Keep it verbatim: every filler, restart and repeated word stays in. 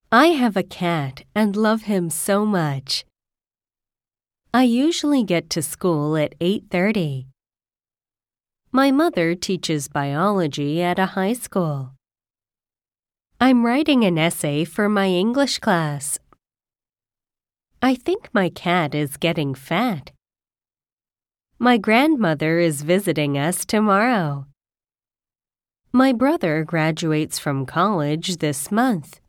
I have a cat and love him so much. I usually get to school at eight thirty. My mother teaches biology at a high school. I'm writing an essay for my English class. I think my cat is getting fat. My grandmother is visiting us tomorrow. My brother graduates from college this month.